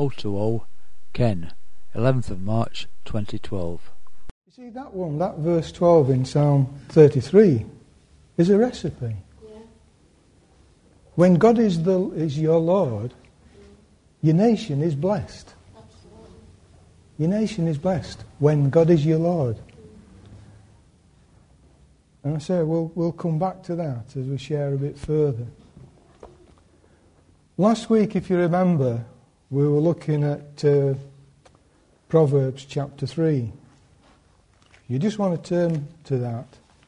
020 Ken, 11th of March 2012. You see that one, that verse 12 in Psalm 33 is a recipe. Yeah. When God is your Lord, your nation is blessed. Absolutely. Your nation is blessed when God is your Lord. And I say we'll come back to that as we share a bit further. Last week, if you remember, we were looking at Proverbs chapter 3. You just want to turn to that.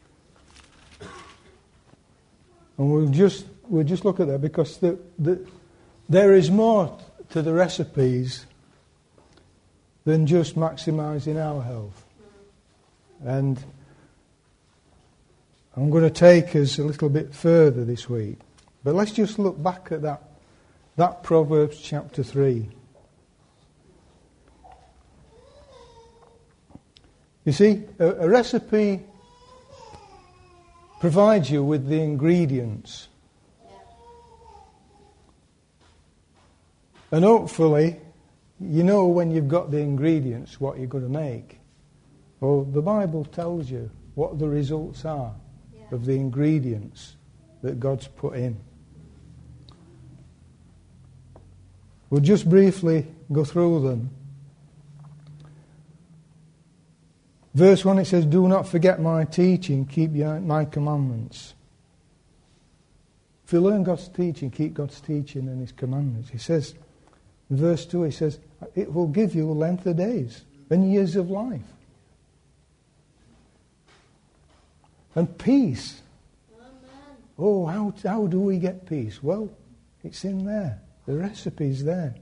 And we'll just look at that because there is more to the recipes than just maximising our health. And I'm going to take us a little bit further this week. But let's just look back at that Proverbs chapter 3. You see, a recipe provides you with the ingredients. And hopefully, you know when you've got the ingredients what you're going to make. Well, the Bible tells you what the results are of the ingredients that God's put in. We'll just briefly go through them. Verse 1, it says, "Do not forget my teaching, keep my commandments." If you learn God's teaching, keep God's teaching and His commandments. He says, in verse 2, he says, it will give you length of days and years of life. And peace. Amen. Oh, how do we get peace? Well, it's in there. The recipe's there.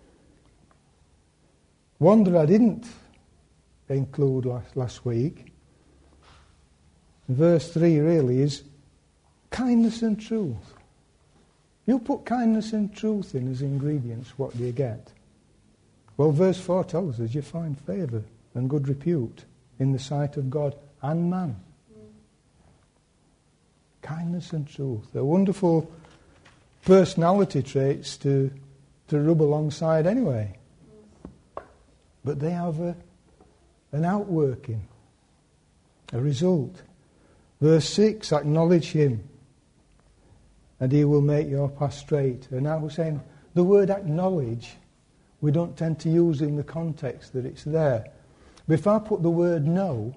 One that I didn't include last week, verse 3 really is kindness and truth. You put kindness and truth in as ingredients, what do you get? Well, verse 4 tells us you find favour and good repute in the sight of God and man. Kindness and truth. They're wonderful personality traits to rub alongside anyway. But they have an outworking, a result. Verse 6, acknowledge him and he will make your path straight. And now we're saying the word acknowledge, we don't tend to use in the context that it's there. But if I put the word know,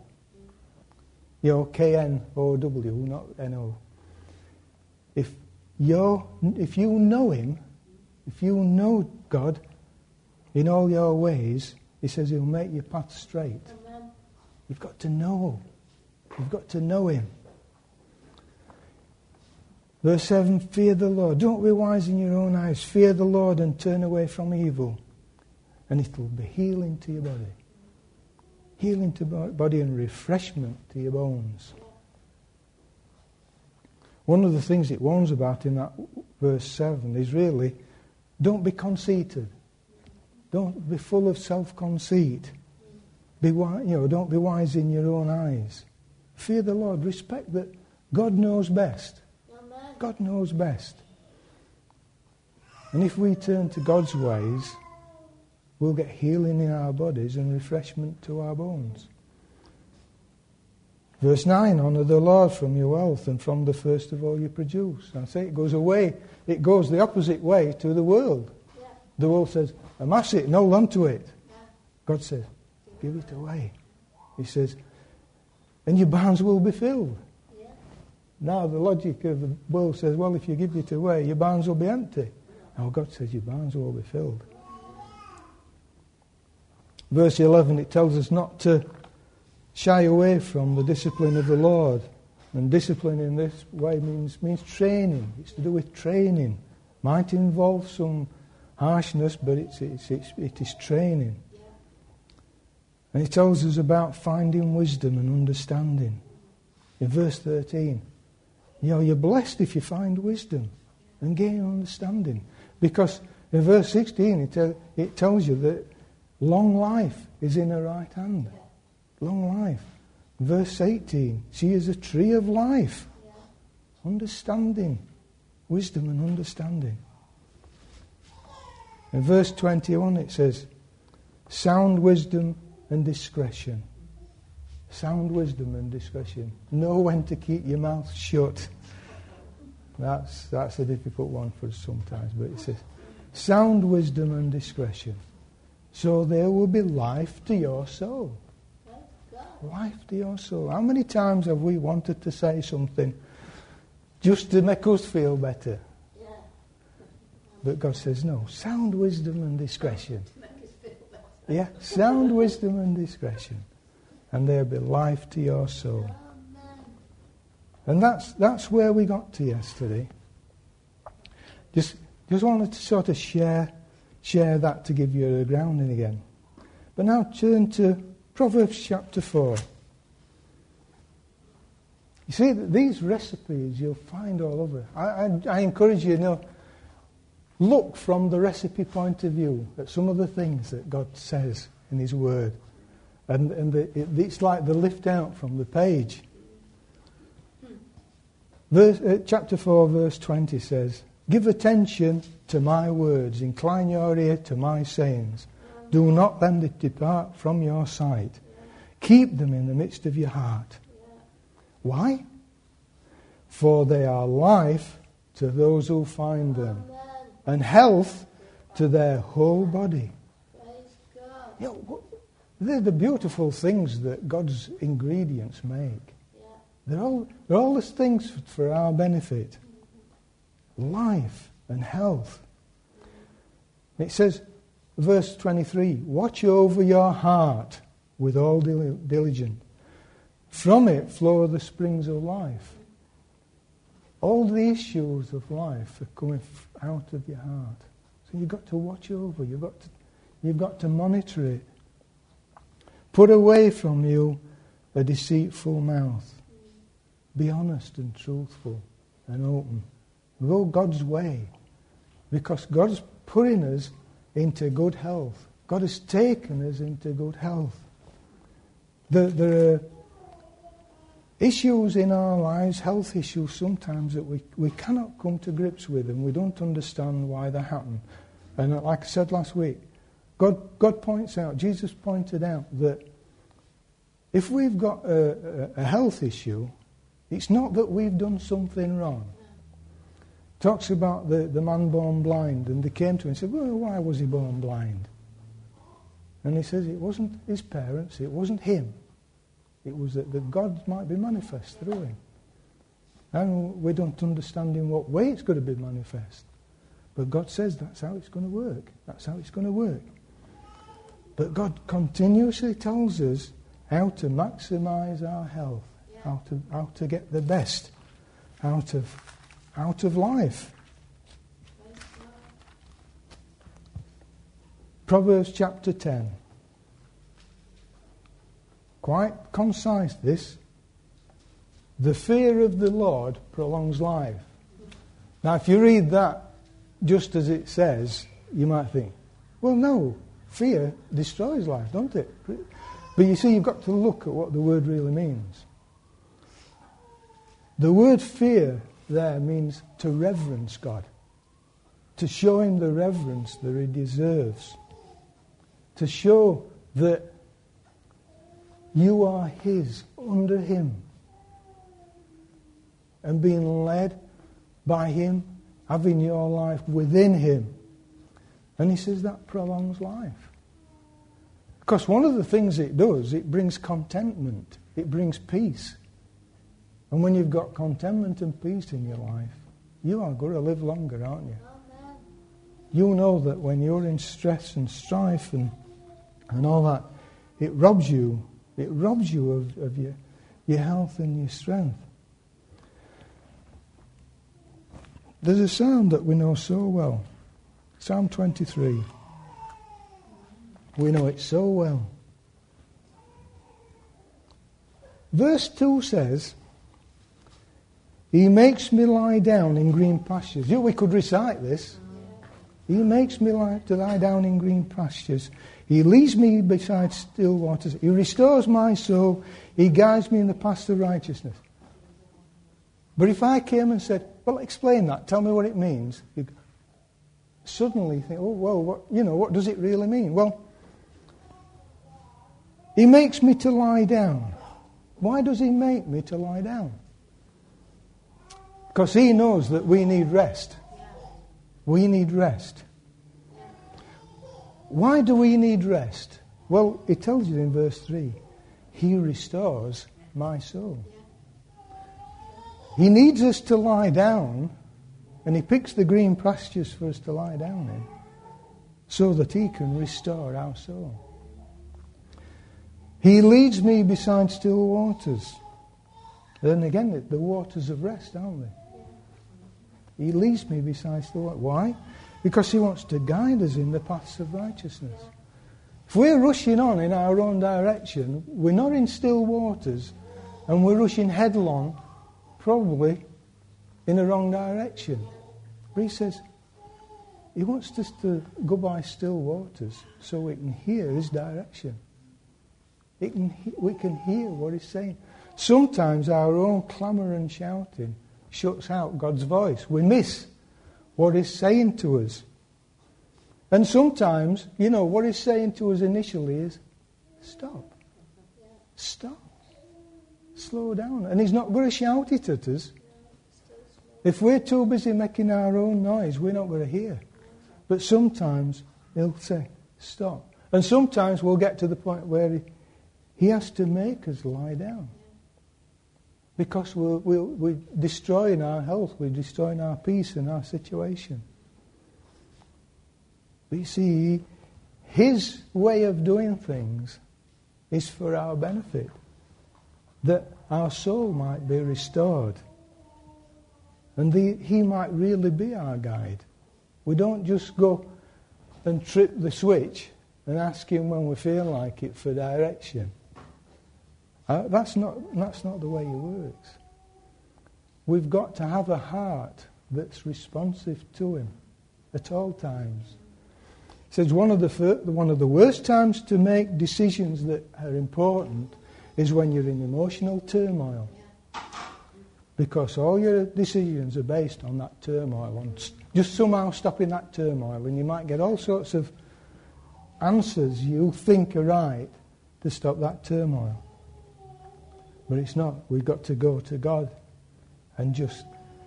K-N-O-W, not N-O. If you know him, if you know God in all your ways, he says he'll make your path straight. Amen. You've got to know. You've got to know him. Verse 7, fear the Lord. Don't be wise in your own eyes. Fear the Lord and turn away from evil. And it'll be healing to your body. Healing to your body and refreshment to your bones. One of the things it warns about in that verse 7 is really, don't be conceited. Don't be full of self-conceit. Don't be wise in your own eyes. Fear the Lord. Respect that God knows best. Amen. God knows best. And if we turn to God's ways, we'll get healing in our bodies and refreshment to our bones. Verse 9, honour the Lord from your wealth and from the first of all you produce. I say it goes the opposite way to the world. Yeah. The world says, amass it, hold on to it. Yeah. God says, give it away. He says, and your barns will be filled. Yeah. Now the logic of the world says, well, if you give it away, your barns will be empty. No, God says your barns will be filled. Verse 11, it tells us not to shy away from the discipline of the Lord. And discipline in this way means training. It's to do with training. Might involve some harshness, but it is training. Yeah. And it tells us about finding wisdom and understanding. In verse 13, you're blessed if you find wisdom and gain understanding. Because in verse 16, it tells you that long life is in her right hand. Long life. Verse 18, she is a tree of life. Yeah. Understanding. Wisdom and understanding. In verse 21 it says, sound wisdom and discretion. Sound wisdom and discretion. Know when to keep your mouth shut. That's a difficult one for us sometimes, but it says, sound wisdom and discretion. So there will be life to your soul. Life to your soul. How many times have we wanted to say something just to make us feel better? Yeah. But God says, no, sound wisdom and discretion. Yeah, sound wisdom and discretion. And there'll be life to your soul. And that's where we got to yesterday. Just wanted to sort of share that to give you a grounding again. But now turn to Proverbs chapter 4. You see, these recipes you'll find all over. I encourage you, look from the recipe point of view at some of the things that God says in His Word. And it's like the lift out from the page. Chapter 4, verse 20 says, give attention to my words, incline your ear to my sayings. Do not let them depart from your sight. Keep them in the midst of your heart. Why? For they are life to those who find them, and health to their whole body. They're the beautiful things that God's ingredients make. They're all the things for our benefit. Life and health. It says, verse 23, watch over your heart with all diligence. From it flow the springs of life. All the issues of life are coming out of your heart. So you've got to watch over. You've got to monitor it. Put away from you a deceitful mouth. Be honest and truthful and open. Go God's way. Because God's putting us into good health. God has taken us into good health. There are issues in our lives, health issues sometimes that we cannot come to grips with, and we don't understand why they happen. And like I said last week, God points out, Jesus pointed out that if we've got a health issue, it's not that we've done something wrong. Talks about the man born blind, and they came to him and said, well, why was he born blind? And he says it wasn't his parents, it wasn't him. It was that God might be manifest through him. And we don't understand in what way it's going to be manifest. But God says that's how it's going to work. That's how it's going to work. But God continuously tells us how to maximize our health, how to get the best out of life. Proverbs chapter 10. Quite concise this. The fear of the Lord prolongs life. Now if you read that just as it says, you might think, well no, fear destroys life, don't it? But you see, you've got to look at what the word really means. The word fear there means to reverence God. To show him the reverence that he deserves. To show that you are his, under him. And being led by him, having your life within him. And he says that prolongs life. Because one of the things it does, it brings contentment. It brings peace. And when you've got contentment and peace in your life, you are going to live longer, aren't you? Amen. You know that when you're in stress and strife and all that, it robs you of your health and your strength. There's a psalm that we know so well. Psalm 23. We know it so well. Verse 2 says, he makes me lie down in green pastures. We could recite this. He makes me lie down in green pastures. He leads me beside still waters. He restores my soul. He guides me in the path of righteousness. But if I came and said, well, explain that. Tell me what it means. suddenly think, oh, well, what does it really mean? Well, he makes me to lie down. Why does he make me to lie down? Because he knows that we need rest. We need rest. Why do we need rest? Well, it tells you in verse 3, he restores my soul. He needs us to lie down, and he picks the green pastures for us to lie down in, so that he can restore our soul. He leads me beside still waters. Then again, the waters of rest, aren't they? He leads me beside still waters. Why? Because he wants to guide us in the paths of righteousness. If we're rushing on in our own direction, we're not in still waters, and we're rushing headlong, probably in the wrong direction. But he says he wants us to go by still waters so we can hear his direction. We can hear what he's saying. Sometimes our own clamour and shouting shuts out God's voice. We miss what he's saying to us. And sometimes, what he's saying to us initially is, stop. Stop. Slow down. And he's not going to shout it at us. If we're too busy making our own noise, we're not going to hear. But sometimes he'll say, stop. And sometimes we'll get to the point where he has to make us lie down. Because we're destroying our health, we're destroying our peace and our situation. But you see, his way of doing things is for our benefit, that our soul might be restored. And he might really be our guide. We don't just go and trip the switch and ask him when we feel like it for direction. That's not the way he works. We've got to have a heart that's responsive to him at all times. He says one of the worst times to make decisions that are important is when you're in emotional turmoil. Because all your decisions are based on that turmoil, on just somehow stopping that turmoil, and you might get all sorts of answers you think are right to stop that turmoil. But it's not. We've got to go to God and just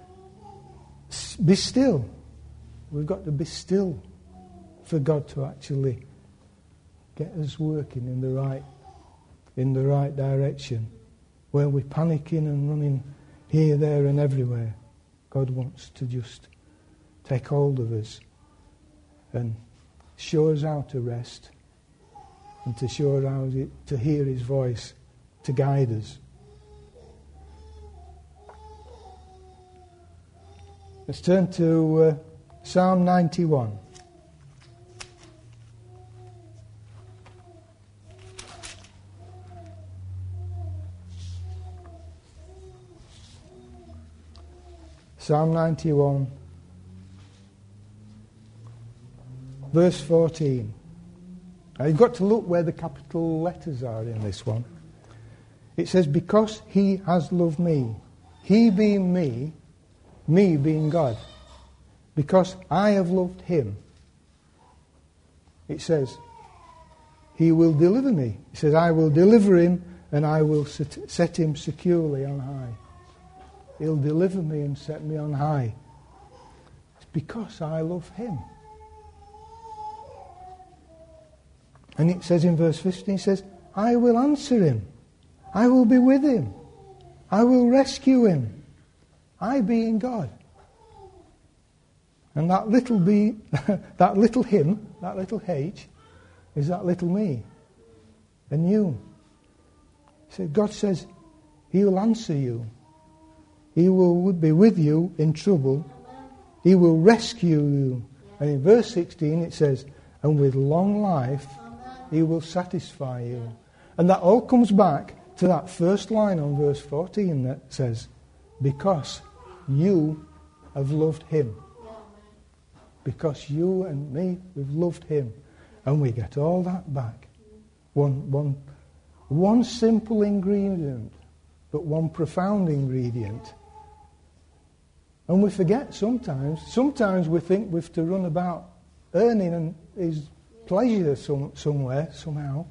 be still. We've got to be still for God to actually get us working in the right direction. Where we're panicking and running here, there and everywhere, God wants to just take hold of us and show us how to rest and to show us how to hear his voice to guide us. Let's turn to Psalm 91. Psalm 91, verse 14. Now you've got to look where the capital letters are in this one. It says, because he has loved me, he being me being God, because I have loved him. It says, he will deliver me. It says, I will deliver him and I will set him securely on high. He'll deliver me and set me on high. It's because I love him. And it says in verse 15, it says, I will answer him. I will be with him. I will rescue him. I being God. And that little B, that little him, that little H, is that little me. And you. So God says, he will answer you. He will be with you in trouble. He will rescue you. And in verse 16 it says, and with long life he will satisfy you. And that all comes back to that first line on verse 14 that says, because you have loved him. Because you and me, we've loved him. And we get all that back. One simple ingredient, but one profound ingredient. And we forget sometimes. Sometimes we think we have to run about earning his pleasure somewhere, somehow.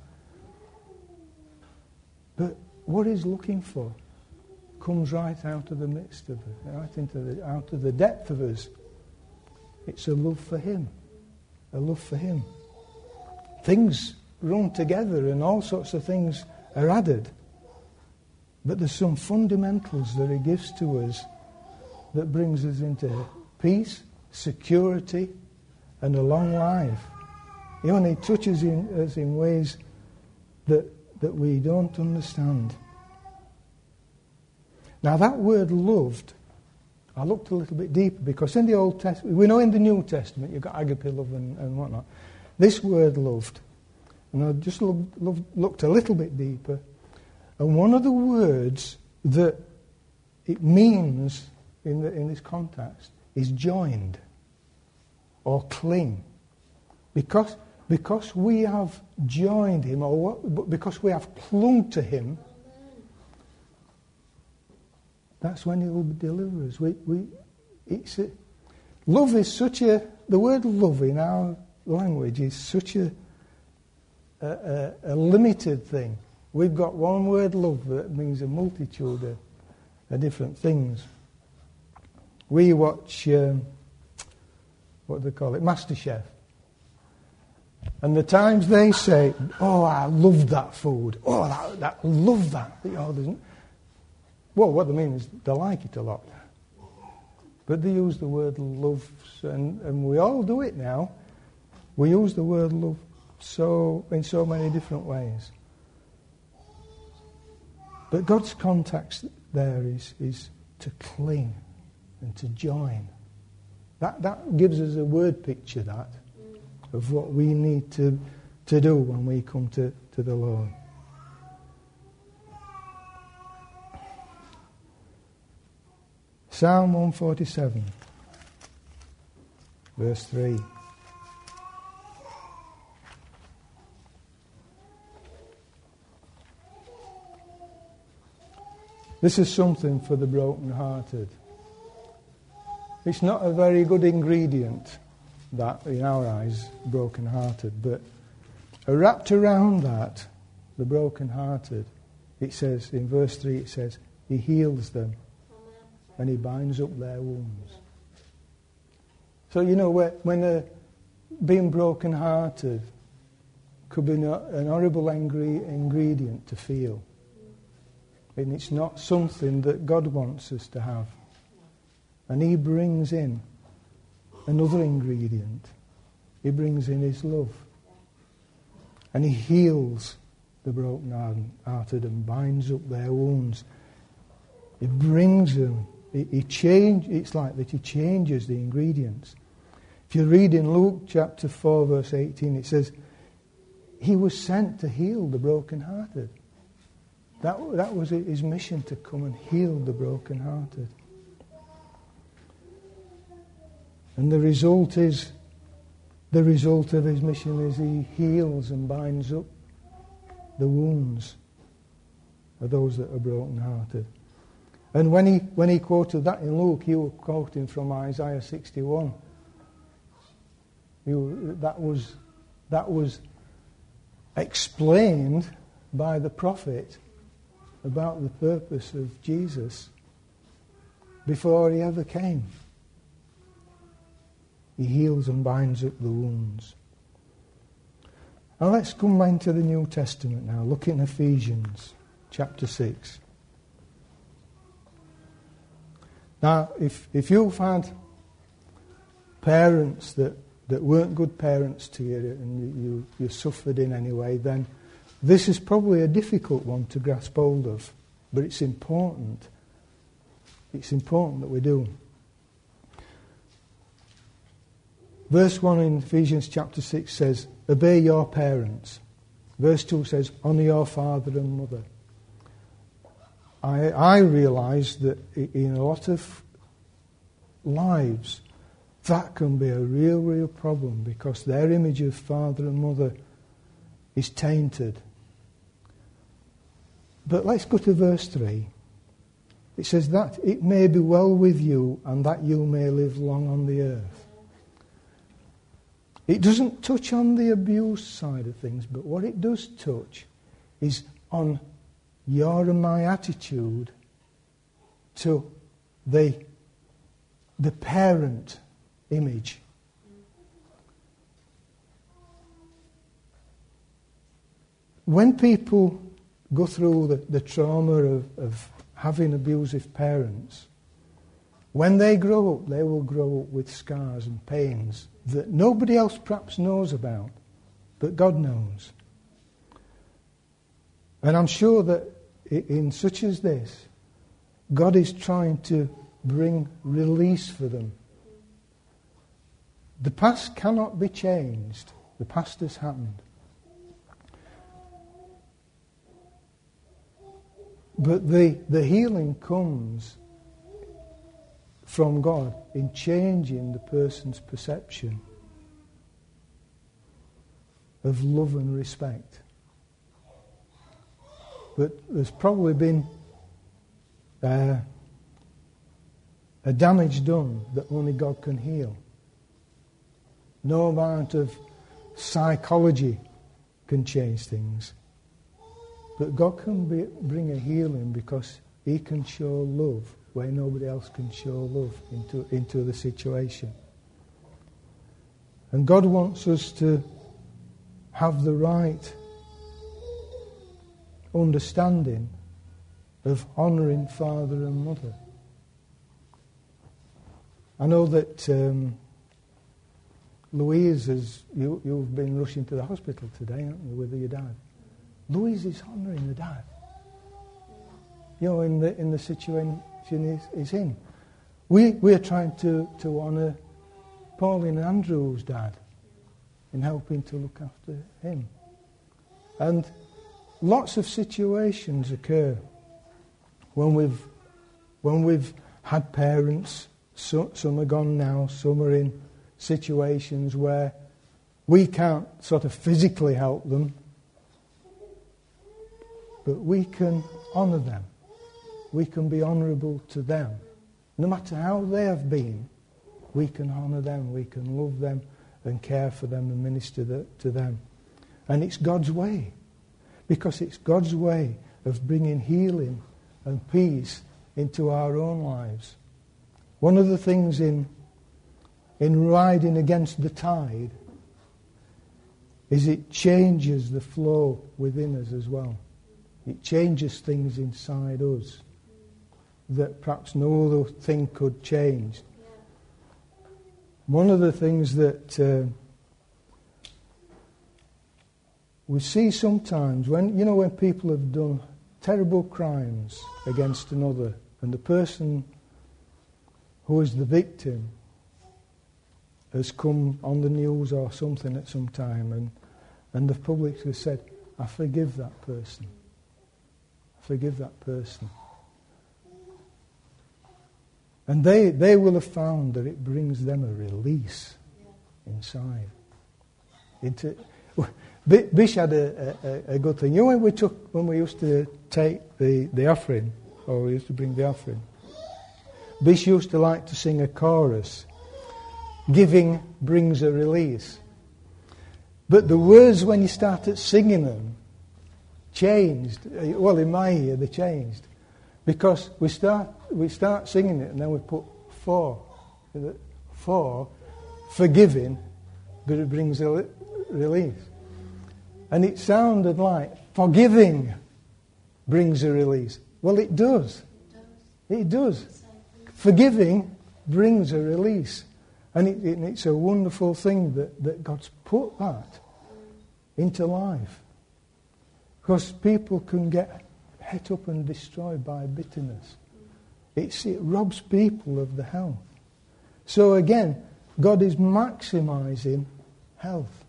But what he's looking for comes right out of the midst of us, out of the depth of us. It's a love for him. A love for him. Things run together and all sorts of things are added. But there's some fundamentals that he gives to us that brings us into peace, security, and a long life. He only touches us in ways that we don't understand. Now that word loved, I looked a little bit deeper because in the Old Testament, we know in the New Testament you've got agape love and whatnot. This word loved, and I just looked a little bit deeper, and one of the words that it means in this context is joined or cling. Because we have joined him, because we have clung to him, that's when he will deliver us. Love is such a... The word love in our language is such a limited thing. We've got one word, love, that means a multitude of different things. We watch, what do they call it, MasterChef. And the times they say, oh, I love that food. Oh, I love that. Well, what they mean is they like it a lot. But they use the word love, and we all do it now. We use the word love in so many different ways. But God's context there is to cling and to join. That gives us a word picture, of what we need to do when we come to the Lord. Psalm 147, verse 3. This is something for the broken-hearted. It's not a very good ingredient, that, in our eyes, broken-hearted, but wrapped around that, the broken-hearted, it says, in verse 3, it says, he heals them and he binds up their wounds. So, when being broken-hearted could be an horrible ingredient to feel. And it's not something that God wants us to have. And he brings in another ingredient. He brings in his love. And he heals the broken-hearted and binds up their wounds. He brings them. It's like that he changes the ingredients. If you read in Luke chapter 4 verse 18, it says, he was sent to heal the broken-hearted. That was his mission, to come and heal the broken-hearted. And the result of his mission is he heals and binds up the wounds of those that are broken-hearted. And when he quoted that in Luke, he was quoting from Isaiah 61. That was explained by the prophet about the purpose of Jesus before he ever came. He heals and binds up the wounds. Now let's come into the New Testament now. Look in Ephesians chapter 6. Now, if you've had parents that weren't good parents to you and you suffered in any way, then this is probably a difficult one to grasp hold of. But it's important. It's important that we do. Verse 1 in Ephesians chapter 6 says, obey your parents. Verse 2 says, honour your father and mother. I realise that in a lot of lives, that can be a real problem because their image of father and mother is tainted. But let's go to verse 3. It says that it may be well with you and that you may live long on the earth. It doesn't touch on the abuse side of things, but what it does touch is on your and my attitude to the parent image. When people go through the trauma of having abusive parents, when they grow up, they will grow up with scars and pains that nobody else perhaps knows about, but God knows. And I'm sure that in such as this, God is trying to bring release for them. The past cannot be changed. The past has happened. But the healing comes from God in changing the person's perception of love and respect. But there's probably been a damage done that only God can heal. No amount of psychology can change things. But God can bring a healing because He can show love where nobody else can show love into the situation. And God wants us to have the right understanding of honouring father and mother. I know that Louise, you've been rushing to the hospital today, haven't you, with your dad? Louise is honouring the dad. You know, in the situation he's in. We're trying to honour Pauline and Andrew's dad in helping to look after him. And lots of situations occur when we've had parents. Some are gone now. Some are in situations where we can't sort of physically help them, but we can honour them. We can be honourable to them. No matter how they have been, we can honour them, we can love them and care for them and minister to them. And it's God's way, because it's God's way of bringing healing and peace into our own lives. One of the things in riding against the tide is it changes the flow within us as well. It changes things inside us that perhaps no other thing could change. One of the things that we see sometimes when people have done terrible crimes against another, and the person who is the victim has come on the news or something at some time, and the public has said, I forgive that person. I forgive that person. And they will have found that it brings them a release inside. Bish had a good thing. You know when we used to take the offering, or we used to bring the offering, Bish used to like to sing a chorus. Giving brings a release. But the words when you started singing them changed. Well, in my ear they changed. Because we start singing it and then we put for forgiving, but it brings a release. And it sounded like forgiving brings a release. Well, it does. It does. Forgiving brings a release. And it's a wonderful thing that God's put that into life. Because people can get het up and destroyed by bitterness. It robs people of the health. So again, God is maximising health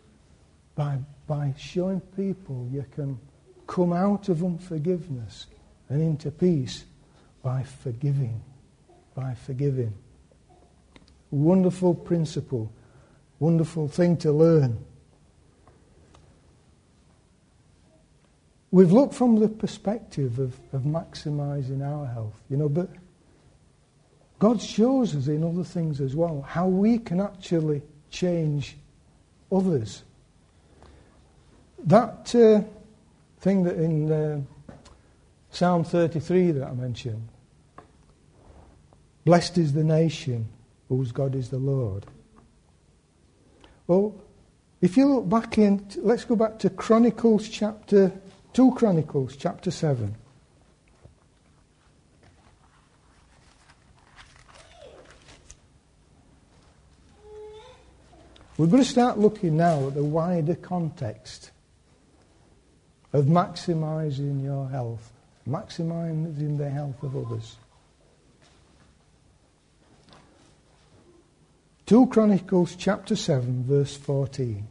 by showing people you can come out of unforgiveness and into peace by forgiving. By forgiving. Wonderful principle, wonderful thing to learn. We've looked from the perspective of maximising our health, but God shows us in other things as well how we can actually change others. That thing that in Psalm 33 that I mentioned, blessed is the nation whose God is the Lord. Well, if you look back let's go back to 2 Chronicles chapter 7. We're going to start looking now at the wider context of maximising your health, maximising the health of others. 2 Chronicles chapter 7 verse 14.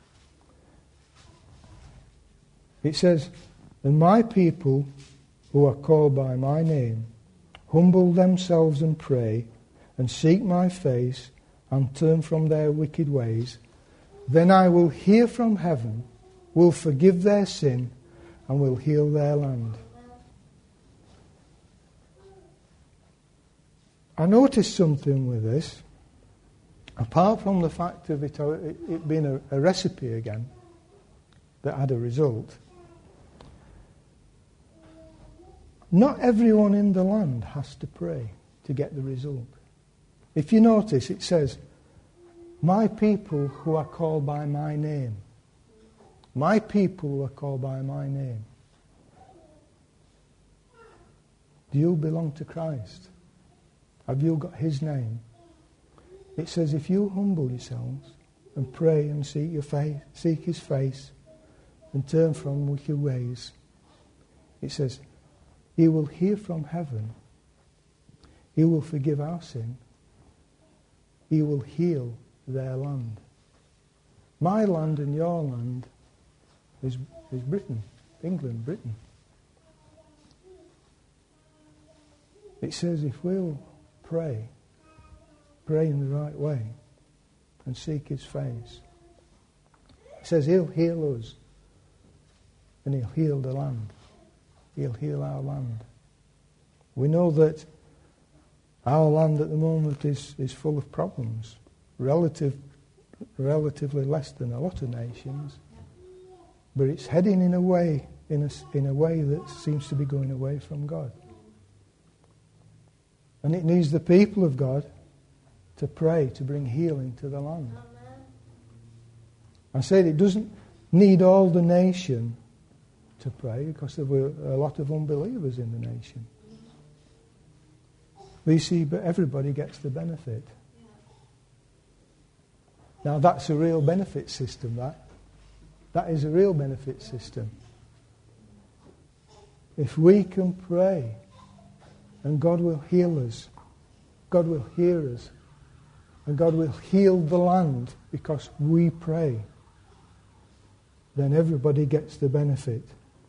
It says, "And my people who are called by my name humble themselves and pray and seek my face and turn from their wicked ways, then I will hear from heaven, will forgive their sin and will heal their land." I noticed something with this. Apart from the fact of it being a recipe again that had a result, not everyone in the land has to pray to get the result. If you notice, it says, "My people who are called by my name." My people who are called by my name. Do you belong to Christ? Have you got his name? It says, if you humble yourselves and pray and seek his face and turn from wicked ways, it says, he will hear from heaven. He will forgive our sin. He will heal their land. My land and your land is Britain, England, Britain. It says if we'll pray in the right way and seek his face, it says he'll heal us and he'll heal the land. He'll heal our land. We know that our land at the moment is full of problems, relatively less than a lot of nations, but it's heading in a way that seems to be going away from God. And it needs the people of God to pray to bring healing to the land. I said it doesn't need all the nation to pray because there were a lot of unbelievers in the nation. We see, but everybody gets the benefit. Now that's a real benefit system, that is a real benefit system. If we can pray and God will heal us, God will hear us, and God will heal the land because we pray, then everybody gets the benefit.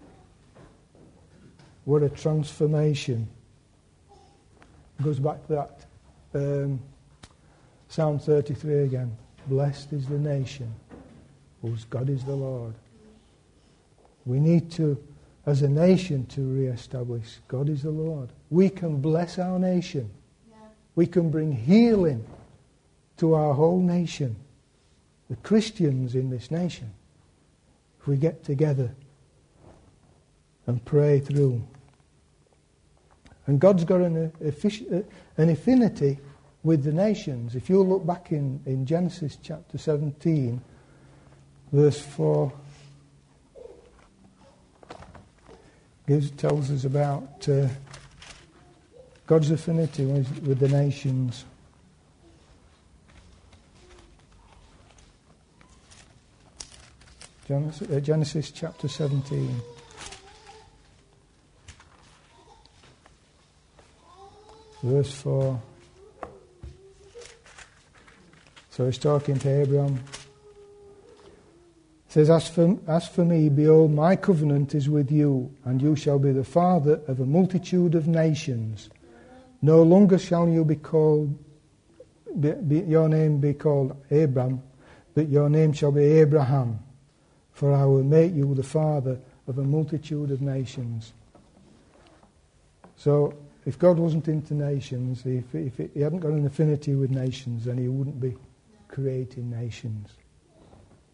What a transformation. It goes back to that Psalm 33 again. Blessed is the nation whose God is the Lord. We need to, as a nation, to re-establish God is the Lord. We can bless our nation. Yeah. We can bring healing to our whole nation. The Christians in this nation. If we get together and pray through. And God's got an affinity with the nations. If you look back in Genesis chapter 17, verse 4, tells us about God's affinity with the nations. Genesis chapter 17. Verse 4. So he's talking to Abraham. It says, As for me, behold, my covenant is with you, and you shall be the father of a multitude of nations. No longer shall you be called, your name be called Abram, but your name shall be Abraham, for I will make you the father of a multitude of nations. So, if God wasn't into nations, if he hadn't got an affinity with nations, then he wouldn't be creating nations.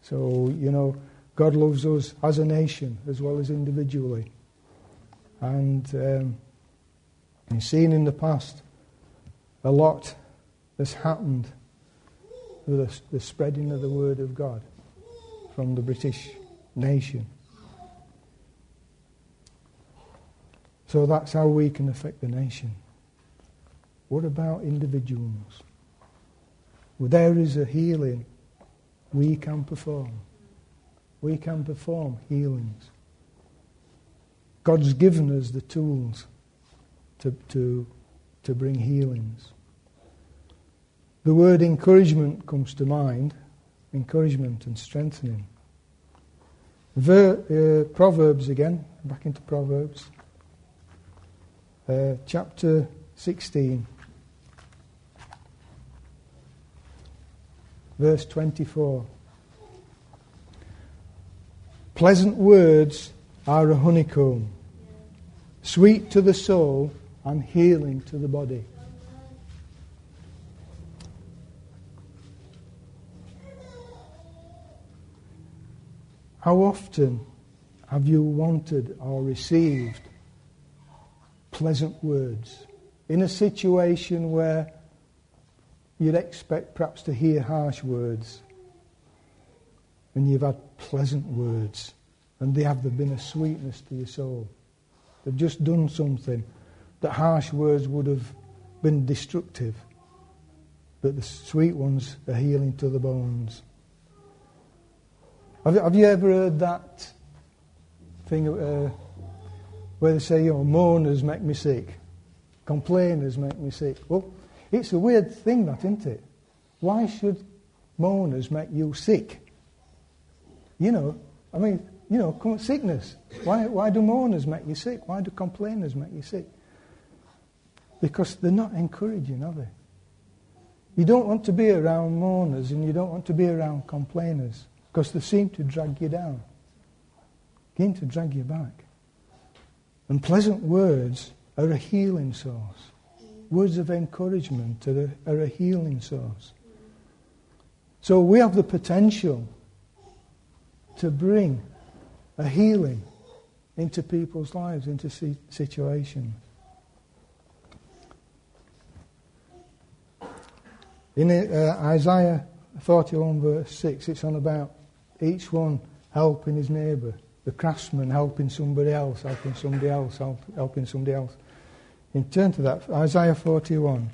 So, God loves us as a nation as well as individually. And we've seen in the past a lot has happened with the spreading of the word of God from the British nation. So that's how we can affect the nation. What about individuals? Well, there is a healing we can perform. We can perform healings. God's given us the tools to bring healings. The word encouragement comes to mind. Encouragement and strengthening. Proverbs again. Back into Proverbs. Chapter 16. Verse 24. Pleasant words are a honeycomb, sweet to the soul and healing to the body. How often have you wanted or received pleasant words in a situation where you'd expect perhaps to hear harsh words, and you've had pleasant words, and they've been a sweetness to your soul? They've just done something that harsh words would have been destructive, but the sweet ones are healing to the bones. Have you ever heard that thing where they say, moaners make me sick, complainers make me sick? Well, it's a weird thing, that, isn't it? Why should moaners make you sick? Sickness. Why do moaners make you sick? Why do complainers make you sick? Because they're not encouraging, are they? You don't want to be around moaners and you don't want to be around complainers, because they seem to drag you down, begin to drag you back. And pleasant words are a healing source. Words of encouragement are a healing source. So we have the potential to bring a healing into people's lives, into situations. In Isaiah 41 verse 6, it's on about each one helping his neighbour. The craftsman helping somebody else, helping somebody else, helping somebody else. In turn to that, Isaiah 41.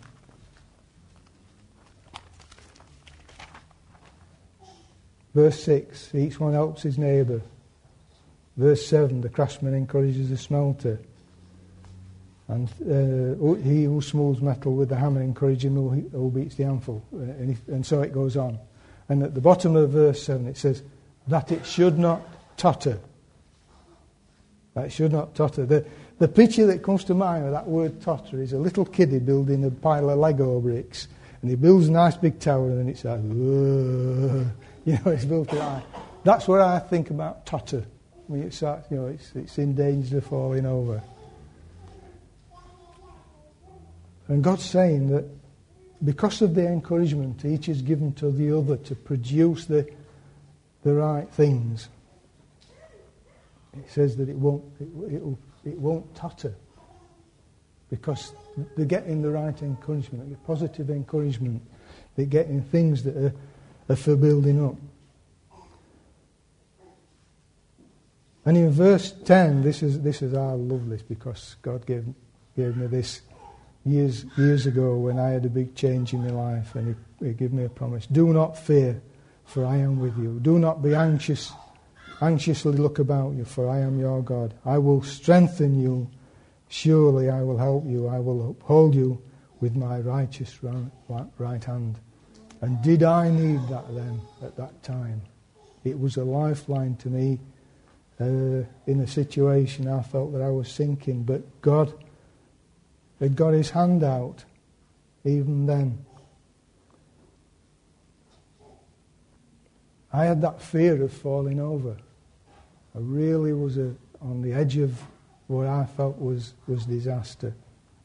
Verse 6, each one helps his neighbour. Verse 7, the craftsman encourages the smelter. And he who smooths metal with the hammer encourages him who beats the anvil. And so it goes on. And at the bottom of verse 7 it says, that it should not totter. That it should not totter. The picture that comes to mind with that word totter is a little kiddie building a pile of Lego bricks. And he builds a nice big tower and then it's like, it's built like. That's what I think about totter. When it starts, it's in danger of falling over. And God's saying that because of the encouragement each is given to the other to produce the right things, it says that it won't totter, because they're getting the right encouragement, the positive encouragement. They're getting things that are for building up. And in verse 10, this is I love this, because God gave me this years ago when I had a big change in my life, and He gave me a promise. Do not fear, for I am with you. Do not be anxiously look about you, for I am your God. I will strengthen you. Surely I will help you. I will uphold you with my righteous right hand. And did I need that then, at that time? It was a lifeline to me in a situation I felt that I was sinking, but God had got His hand out even then. I had that fear of falling over. I really was on the edge of what I felt was disaster.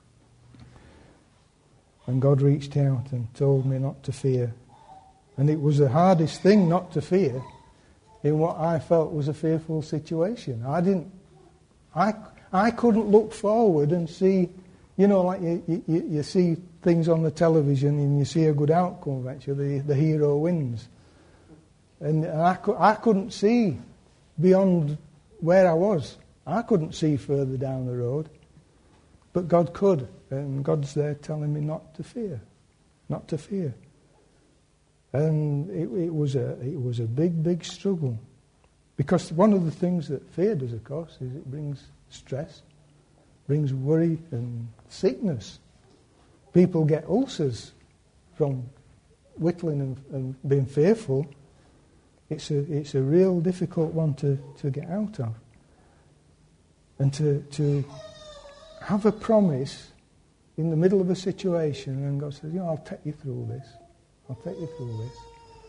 And God reached out and told me not to fear. And it was the hardest thing not to fear, in what I felt was a fearful situation. I couldn't look forward and see, like you see things on the television and you see a good outcome eventually, the hero wins. And I couldn't see beyond where I was. I couldn't see further down the road. But God could. And God's there telling me not to fear. Not to fear. And it was a big, big struggle. Because one of the things that fear does, of course, is it brings stress, brings worry and sickness. People get ulcers from whittling and being fearful. It's a real difficult one to get out of. And to have a promise in the middle of a situation and God says, I'll take you through this. I'll take you through this.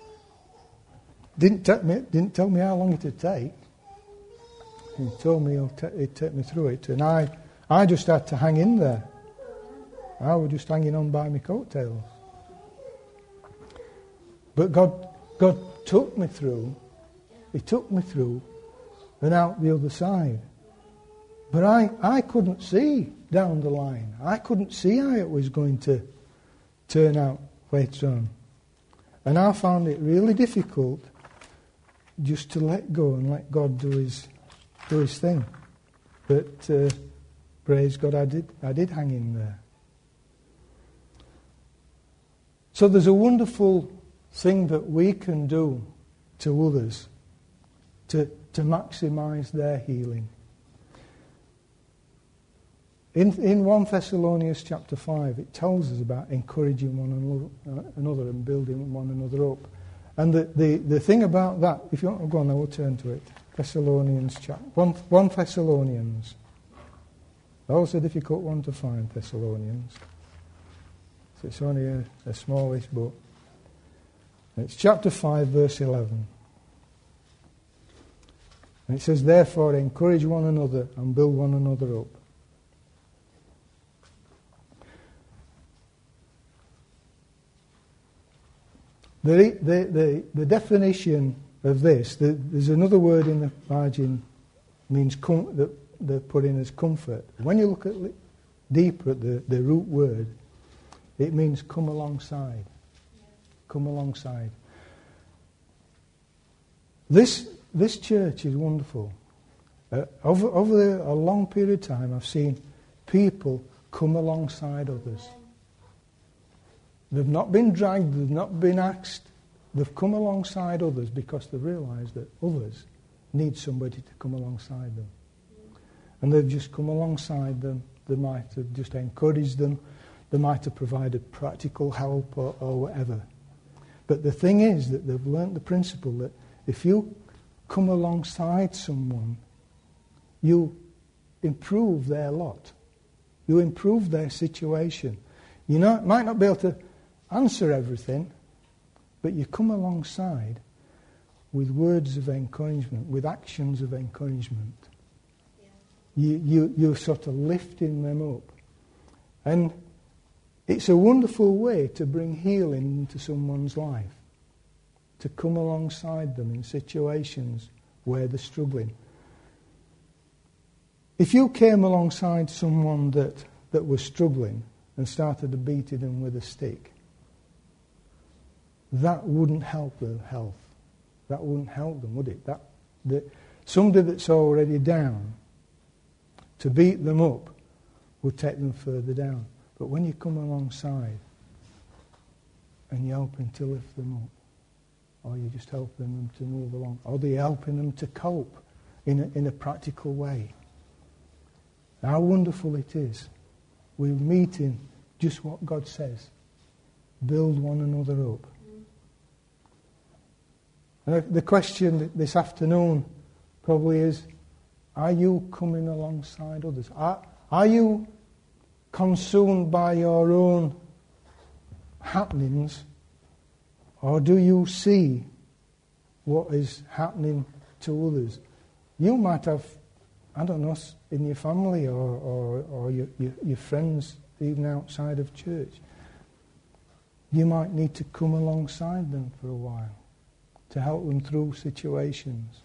Didn't tell me how long it would take. He told me he'd take me through it. And I just had to hang in there. I was just hanging on by my coattails. But God took me through. He took me through and out the other side. But I couldn't see down the line. I couldn't see how it was going to turn out later on. And I found it really difficult just to let go and let God do his thing. But praise God, I did hang in there. So there's a wonderful thing that we can do to others to maximise their healing. In 1 Thessalonians chapter 5, it tells us about encouraging one another and building one another up. And the thing about that, if you want to go on, I will turn to it. 1 Thessalonians. That was a difficult one to find, Thessalonians. So it's only a smallish book. And it's chapter 5, verse 11. And it says, therefore, encourage one another and build one another up. The definition of this, there's another word in the margin, means that they're put in as comfort. When you look deeper at the root word, it means come alongside. Come alongside. This church is wonderful. Over a long period of time, I've seen people come alongside others. They've not been dragged, they've not been axed. They've come alongside others because they've realised that others need somebody to come alongside them. And they've just come alongside them. They might have just encouraged them. They might have provided practical help or whatever. But the thing is that they've learnt the principle that if you come alongside someone, you improve their lot. You improve their situation. You might not be able to answer everything, but you come alongside with words of encouragement, with actions of encouragement. Yeah. You're sort of lifting them up. And it's a wonderful way to bring healing into someone's life, to come alongside them in situations where they're struggling. If you came alongside someone that was struggling and started to beat them with a stick, that wouldn't help their health. That wouldn't help them, would it? Somebody that's already down, to beat them up would take them further down. But when you come alongside and you're helping to lift them up, or you're just helping them to move along, or you're helping them to cope in a practical way, how wonderful it is. We're meeting just what God says. Build one another up. The question this afternoon probably is, are you coming alongside others? Are you consumed by your own happenings, or do you see what is happening to others? You might have, I don't know, in your family or your friends, even outside of church. You might need to come alongside them for a while to help them through situations.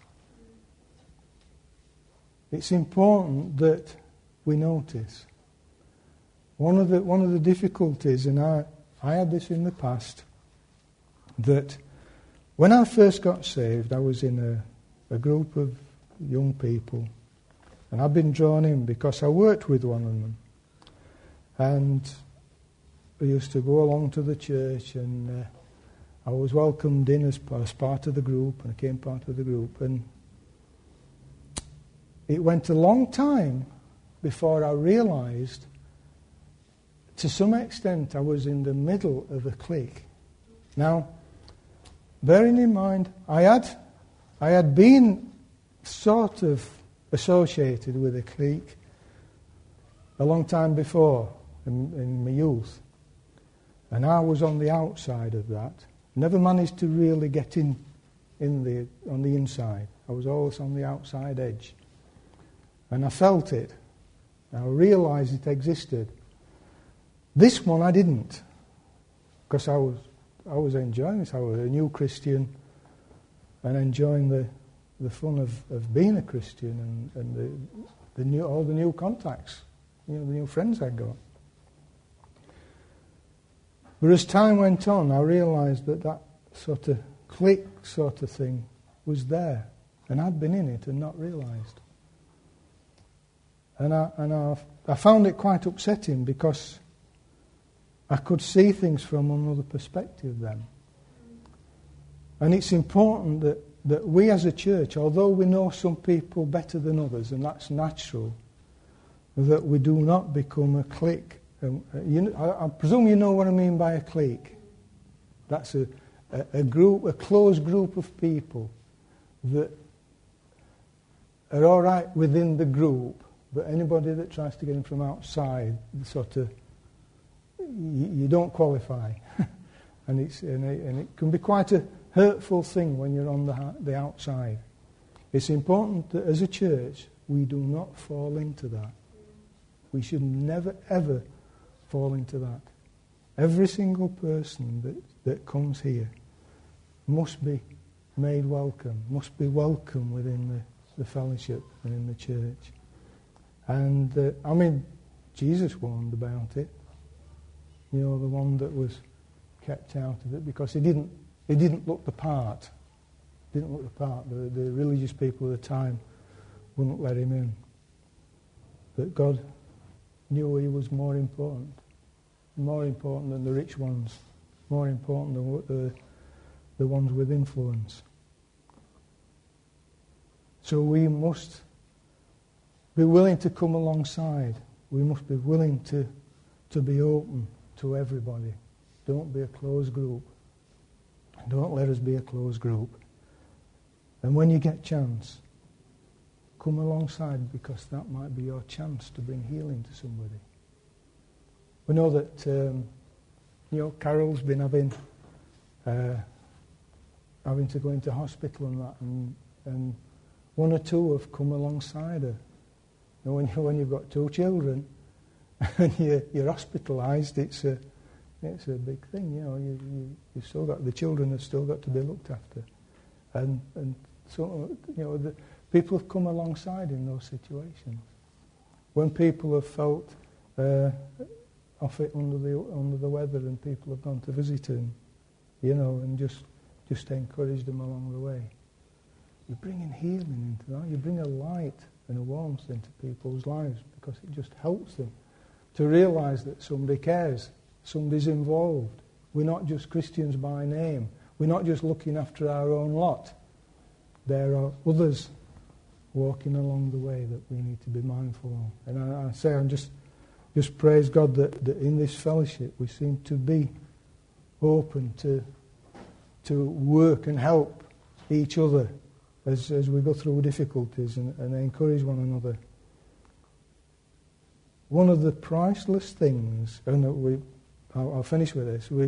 It's important that we notice. One of the difficulties, and I had this in the past, that when I first got saved, I was in a group of young people, and I've been drawn in because I worked with one of them. And we used to go along to the church, and I was welcomed in as part of the group, and I became part of the group. And it went a long time before I realised, to some extent, I was in the middle of a clique. Now, bearing in mind, I had been sort of associated with a clique a long time before in my youth, and I was on the outside of that. Never managed to really get on the inside. I was always on the outside edge, and I felt it. I realised it existed. This one I didn't, because I was enjoying this. I was a new Christian and enjoying the fun of being a Christian and all the new contacts, the new friends I got. But as time went on, I realised that sort of clique sort of thing was there, and I'd been in it and not realised. And I found it quite upsetting, because I could see things from another perspective then. And it's important that we as a church, although we know some people better than others, and that's natural, that we do not become a clique. I presume you know what I mean by a clique. That's a group, a closed group of people that are all right within the group, but anybody that tries to get in from outside, sort of, you don't qualify. and it can be quite a hurtful thing when you're on the outside. It's important that as a church we do not fall into that. We should never ever fall into that. Every single person that comes here must be made welcome, must be welcome within the fellowship and in the church. And Jesus warned about it. The one that was kept out of it because he didn't look the part. The religious people at the time wouldn't let him in. But God knew he was more important than the rich ones, more important than the ones with influence. So we must be willing to come alongside. We must be willing to be open to everybody. Don't be a closed group. Don't let us be a closed group. And when you get chance, come alongside, because that might be your chance to bring healing to somebody. We know that Carol's been having to go into hospital and that, and one or two have come alongside her. When you've got two children and you're hospitalised, it's a big thing. You've still got the children have still got to be looked after, and so the people have come alongside in those situations. When people have felt off it under the weather, and people have gone to visit them, and just encouraged them along the way. You're bringing healing into that. You bring a light and a warmth into people's lives, because it just helps them to realise that somebody cares, somebody's involved. We're not just Christians by name. We're not just looking after our own lot. There are others walking along the way that we need to be mindful of. And I say, I'm just praise God that in this fellowship we seem to be open to work and help each other as we go through difficulties and encourage one another. One of the priceless things, and I'll finish with this.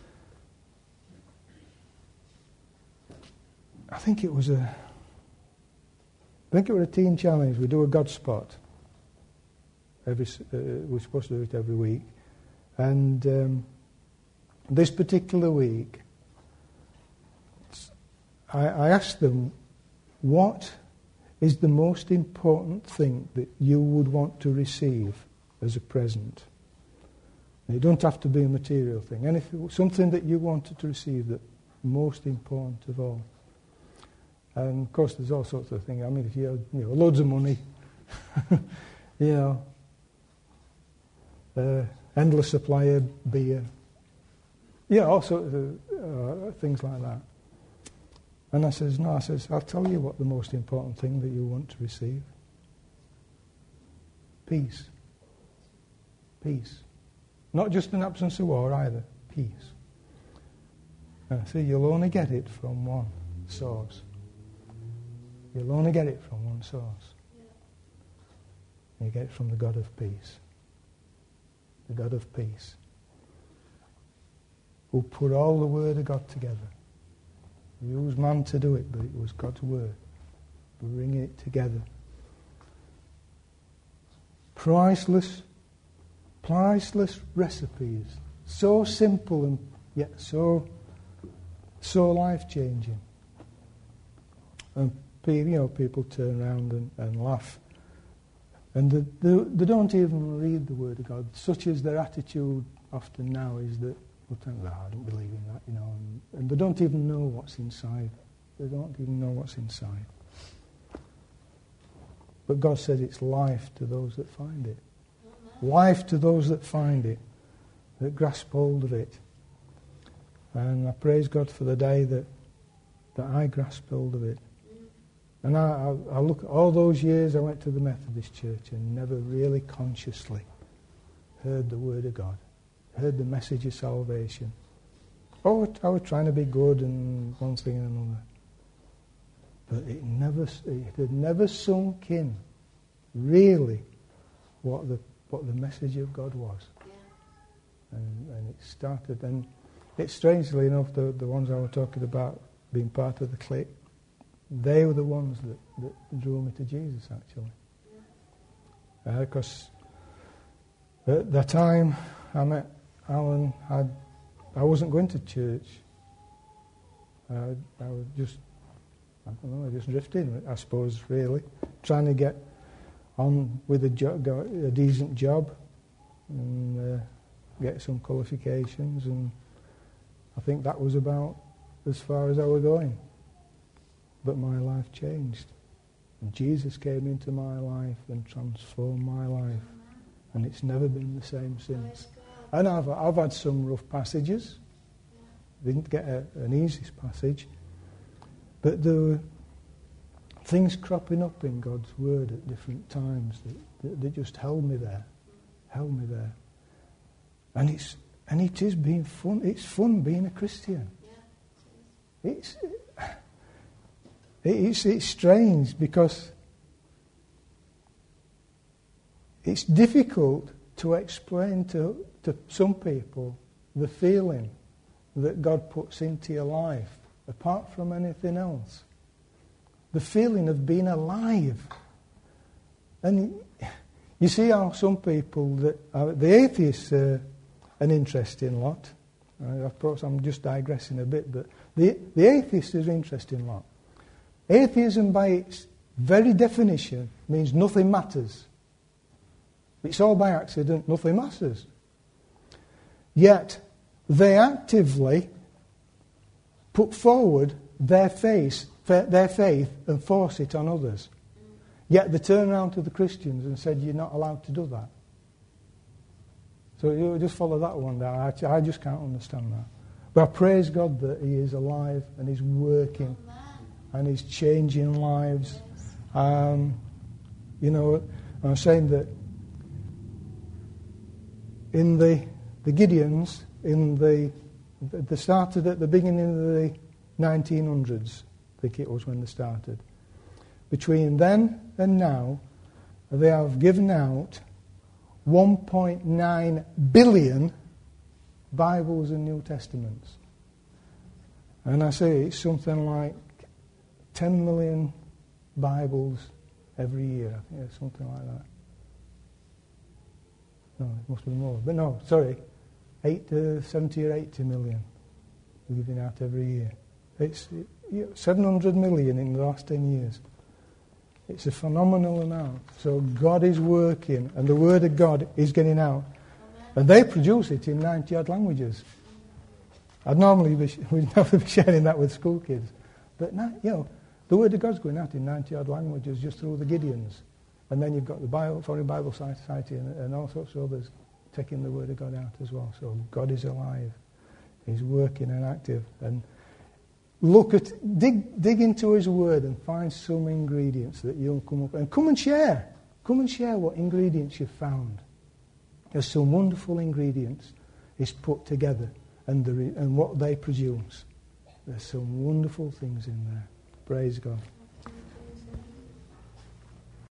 I think it was a teen challenge. We do a God spot. We're supposed to do it every week, and this particular week, I asked them, what is the most important thing that you would want to receive as a present? And it don't have to be a material thing. Anything, something that you wanted to receive that most important of all. And of course, there's all sorts of things. I mean, if you have loads of money, endless supply of beer, all sorts of things like that. And I says, I'll tell you what the most important thing that you want to receive. Peace. Peace. Not just an absence of war either. Peace. And I say, you'll only get it from one source. You'll only get it from one source. You get it from the God of peace. The God of peace. Who put all the Word of God together. He used man to do it, but it was God's Word. Bringing it together. Priceless recipes. So simple and yet so life-changing. And people turn around and laugh. And they don't even read the Word of God. Such as their attitude often now is that, I don't believe in that, and they don't even know what's inside. They don't even know what's inside. But God says it's life to those that find it. Life to those that find it, that grasp hold of it. And I praise God for the day that I grasped hold of it. And I look at all those years I went to the Methodist Church and never really consciously heard the Word of God, heard the message of salvation. I was trying to be good and one thing and another. But it had never sunk in, really, what the message of God was. Yeah. And it started, and it's strangely enough, the ones I was talking about being part of the clique, they were the ones that drew me to Jesus, actually. Because at the time I met Alan, I wasn't going to church. I was just, just drifting, I suppose, really. Trying to get on with a decent job and get some qualifications, and I think that was about as far as I was going. But my life changed. And Jesus came into my life and transformed my life. And it's never been the same since. And I've had some rough passages. Didn't get an easy passage. But there were things cropping up in God's Word at different times that just held me there. And it is being fun. It's fun being a Christian. It's strange because it's difficult to explain to some people the feeling that God puts into your life, apart from anything else. The feeling of being alive. And you see how some people, the atheists are an interesting lot. Of course, I'm just digressing a bit, but the atheist is an interesting lot. Atheism, by its very definition, means nothing matters. It's all by accident, nothing matters. Yet, they actively put forward their faith and force it on others. Yet they turn around to the Christians and said, you're not allowed to do that. So you just follow that one down. I just can't understand that. But I praise God that He is alive and He's working. And He's changing lives. I'm saying that in the Gideons, they started at the beginning of the 1900s, I think it was when they started. Between then and now, they have given out 1.9 billion Bibles and New Testaments. And I say it's something like 10 million Bibles every year. I think it's something like that. No, it must be more. But no, sorry. 70 or 80 million we're giving out every year. 700 million in the last 10 years. It's a phenomenal amount. So God is working, and the Word of God is getting out. And they produce it in 90-odd languages. We'd never be sharing that with school kids. But now, the Word of God's going out in 90-odd languages just through the Gideons. And then you've got the Foreign Bible Society and all sorts of others taking the Word of God out as well. So God is alive. He's working and active. And dig into His Word and find some ingredients that you'll come up and come and share. Come and share what ingredients you've found. There's some wonderful ingredients is put together and what they produce. There's some wonderful things in there. Praise God.